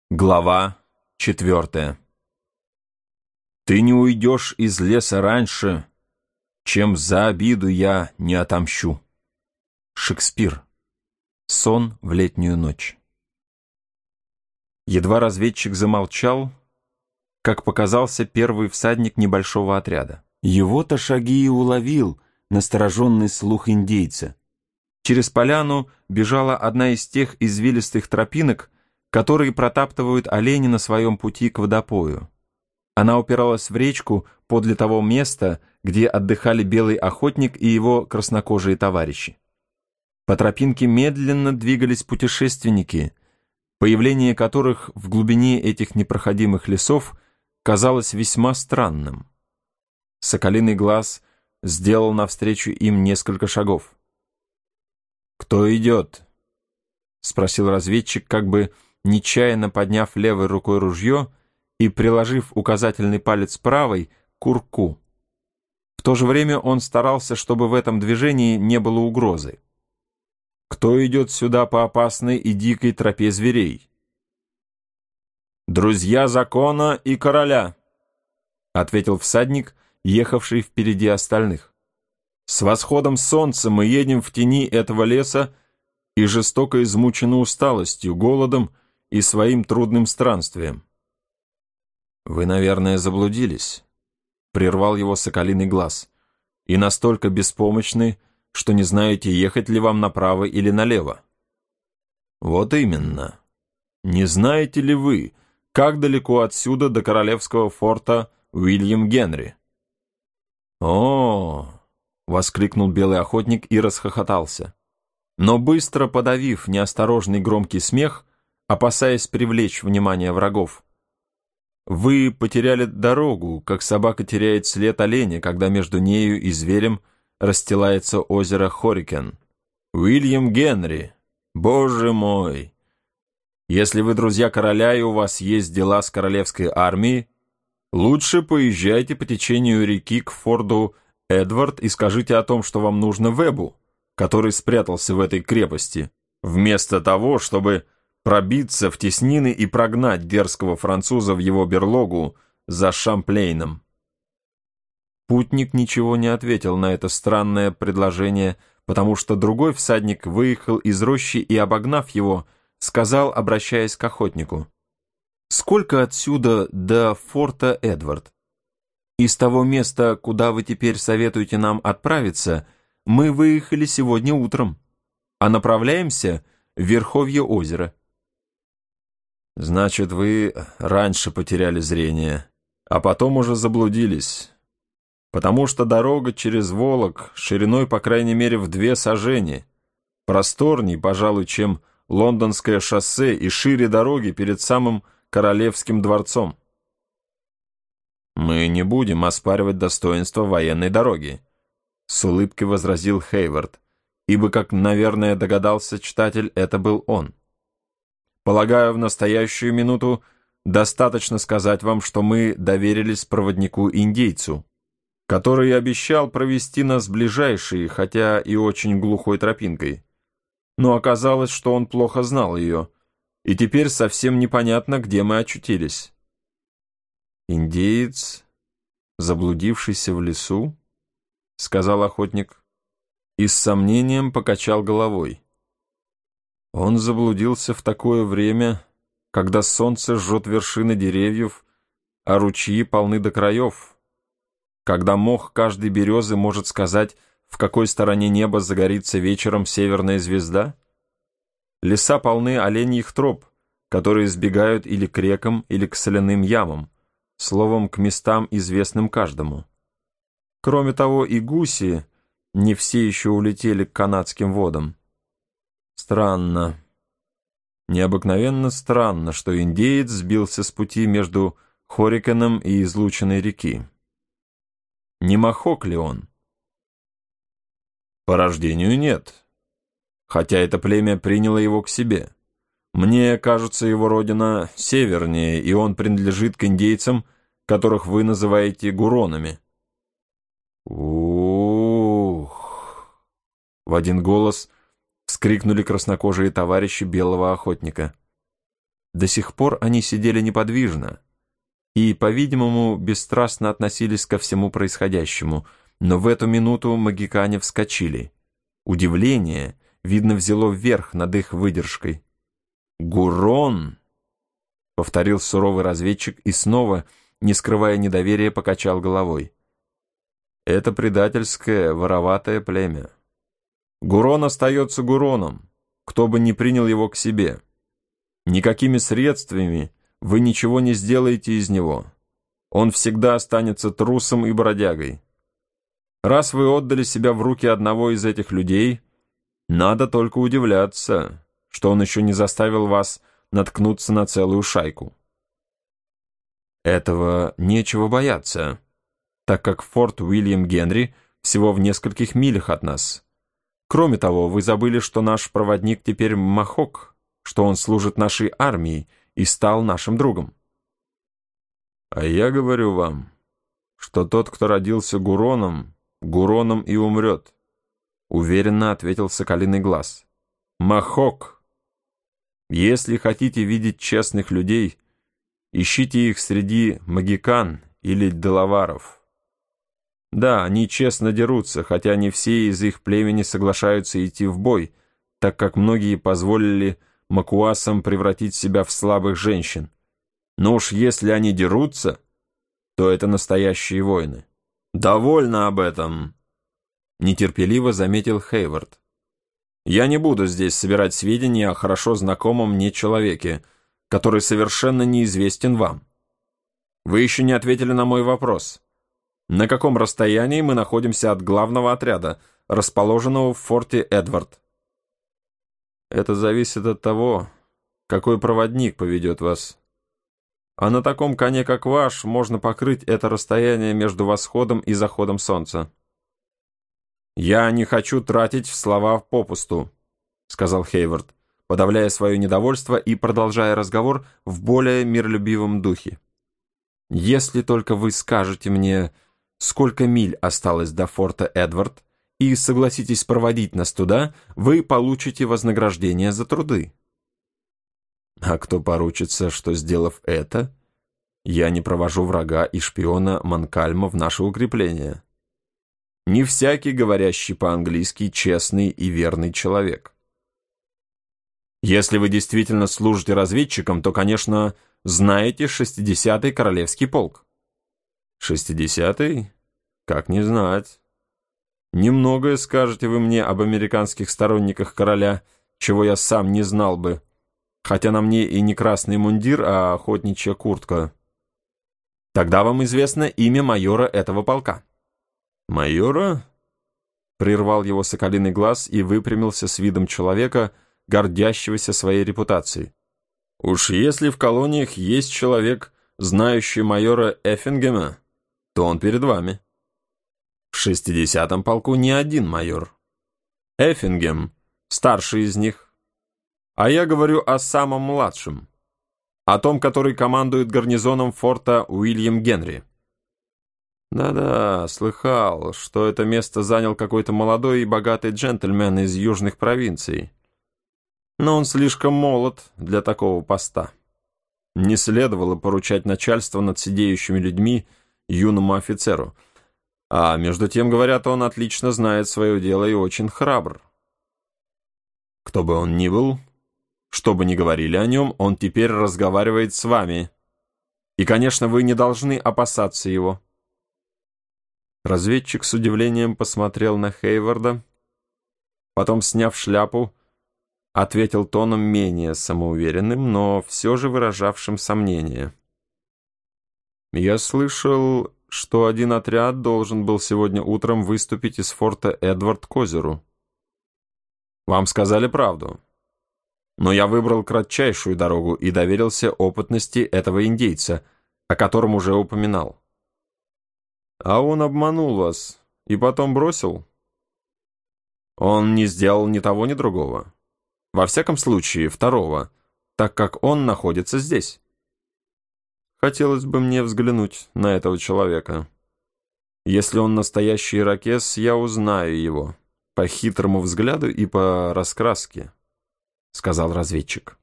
Глава 4. Ты не уйдешь из леса раньше, чем за обиду я не отомщу. Шекспир. Сон в летнюю ночь. Едва разведчик замолчал, как показался первый всадник небольшого отряда. Его-то шаги и уловил настороженный слух индейца. Через поляну бежала одна из тех извилистых тропинок, которые протаптывают олени на своем пути к водопою. Она упиралась в речку подле того места, где отдыхали белый охотник и его краснокожие товарищи. По тропинке медленно двигались путешественники, появление которых в глубине этих непроходимых лесов казалось весьма странным. Соколиный глаз сделал навстречу им несколько шагов. «Кто идет?» — спросил разведчик, как бы нечаянно подняв левой рукой ружье и приложив указательный палец правой к курку. В то же время он старался, чтобы в этом движении не было угрозы. «Кто идет сюда по опасной и дикой тропе зверей?» «Друзья закона и короля», — ответил всадник, ехавший впереди остальных. «С восходом солнца мы едем в тени этого леса и жестоко измучены усталостью, голодом и своим трудным странствием». «Вы, наверное, заблудились», — прервал его соколиный глаз, «и настолько беспомощны, что не знаете, ехать ли вам направо или налево». «Вот именно. Не знаете ли вы, как далеко отсюда до королевского форта Уильям Генри?» «О!» — воскликнул белый охотник и расхохотался. Но быстро подавив неосторожный громкий смех, опасаясь привлечь внимание врагов, «Вы потеряли дорогу, как собака теряет след оленя, когда между нею и зверем расстилается озеро Хорикен. Уильям Генри! Боже мой! Если вы друзья короля и у вас есть дела с королевской армией, лучше поезжайте по течению реки к форту Эдвард и скажите о том, что вам нужно Вебу, который спрятался в этой крепости, вместо того, чтобы пробиться в теснины и прогнать дерзкого француза в его берлогу за Шамплейном». Путник ничего не ответил на это странное предложение, потому что другой всадник выехал из рощи и, обогнав его, сказал, обращаясь к охотнику: «Сколько отсюда до форта Эдвард? Из того места, куда вы теперь советуете нам отправиться, мы выехали сегодня утром, а направляемся в Верховье озера». «Значит, вы раньше потеряли зрение, а потом уже заблудились, потому что дорога через Волок шириной, по крайней мере, в 2 сажени, просторней, пожалуй, чем Лондонское шоссе и шире дороги перед самым Королевским дворцом». «Мы не будем оспаривать достоинство военной дороги», — с улыбкой возразил Хейвард, ибо, как, наверное, догадался читатель, это был он. «Полагаю, в настоящую минуту достаточно сказать вам, что мы доверились проводнику-индейцу, который обещал провести нас ближайшей, хотя и очень глухой тропинкой. Но оказалось, что он плохо знал ее, и теперь совсем непонятно, где мы очутились». «Индеец, заблудившийся в лесу?» — сказал охотник, и с сомнением покачал головой. «Он заблудился в такое время, когда солнце жжет вершины деревьев, а ручьи полны до краев, когда мох каждой березы может сказать, в какой стороне неба загорится вечером северная звезда. Леса полны оленьих троп, которые сбегают или к рекам, или к соляным ямам, словом, к местам, известным каждому. Кроме того, и гуси не все еще улетели к канадским водам. Странно, необыкновенно странно, что индеец сбился с пути между Хорикеном и излученной реки. Не махок ли он? По рождению нет, хотя это племя приняло его к себе. Мне кажется, его родина севернее, и он принадлежит к индейцам, которых вы называете гуронами». «Ух!» — в один голос вскрикнули краснокожие товарищи белого охотника. До сих пор они сидели неподвижно и, по-видимому, бесстрастно относились ко всему происходящему, но в эту минуту магикане вскочили. Удивление, видно, взяло вверх над их выдержкой. «Гурон!» — повторил суровый разведчик и снова, не скрывая недоверия, покачал головой. «Это предательское, вороватое племя. Гурон остается Гуроном, кто бы ни принял его к себе. Никакими средствами вы ничего не сделаете из него. Он всегда останется трусом и бродягой. Раз вы отдали себя в руки одного из этих людей, надо только удивляться, что он еще не заставил вас наткнуться на целую шайку. Этого нечего бояться, так как форт Уильям Генри всего в нескольких милях от нас. Кроме того, вы забыли, что наш проводник теперь Махок, что он служит нашей армии и стал нашим другом. А я говорю вам, что тот, кто родился Гуроном, Гуроном и умрет, уверенно ответил Соколиный Глаз. Махок! Если хотите видеть честных людей, ищите их среди магикан или делаваров. Да, они честно дерутся, хотя не все из их племени соглашаются идти в бой, так как многие позволили макуасам превратить себя в слабых женщин. Но уж если они дерутся, то это настоящие воины. «Довольно об этом», — нетерпеливо заметил Хейвард. «Я не буду здесь собирать сведения о хорошо знакомом мне человеке, который совершенно неизвестен вам. Вы еще не ответили на мой вопрос. На каком расстоянии мы находимся от главного отряда, расположенного в форте Эдвард?» «Это зависит от того, какой проводник поведет вас. А на таком коне, как ваш, можно покрыть это расстояние между восходом и заходом солнца». «Я не хочу тратить слова попусту», — сказал Хейвард, подавляя свое недовольство и продолжая разговор в более миролюбивом духе. «Если только вы скажете мне, сколько миль осталось до форта Эдвард, и согласитесь проводить нас туда, вы получите вознаграждение за труды». «А кто поручится, что, сделав это, я не провожу врага и шпиона Манкальма в наше укрепление? Не всякий, говорящий по-английски, честный и верный человек. Если вы действительно служите разведчиком, то, конечно, знаете 60-й Королевский полк». «60-й? Как не знать. Немногое скажете вы мне об американских сторонниках короля, чего я сам не знал бы, хотя на мне и не красный мундир, а охотничья куртка. Тогда вам известно имя майора этого полка». «Майора?» — прервал его Соколиный Глаз и выпрямился с видом человека, гордящегося своей репутацией. «Уж если в колониях есть человек, знающий майора Эффингема, то он перед вами. В 60-м полку не один майор. Эффингем — старший из них. А я говорю о самом младшем, о том, который командует гарнизоном форта Уильям Генри». «Да-да, слыхал, что это место занял какой-то молодой и богатый джентльмен из южных провинций. Но он слишком молод для такого поста. Не следовало поручать начальство над сидеющими людьми юному офицеру. А между тем, говорят, он отлично знает свое дело и очень храбр. Кто бы он ни был, что бы ни говорили о нем, он теперь разговаривает с вами. И, конечно, вы не должны опасаться его». Разведчик с удивлением посмотрел на Хейварда, потом, сняв шляпу, ответил тоном менее самоуверенным, но все же выражавшим сомнение. «Я слышал, что один отряд должен был сегодня утром выступить из форта Эдвард к озеру. Вам сказали правду, но я выбрал кратчайшую дорогу и доверился опытности этого индейца, о котором уже упоминал». «А он обманул вас и потом бросил?» «Он не сделал ни того, ни другого. Во всяком случае, второго, так как он находится здесь». «Хотелось бы мне взглянуть на этого человека. Если он настоящий ирокез, я узнаю его по хитрому взгляду и по раскраске», — сказал разведчик.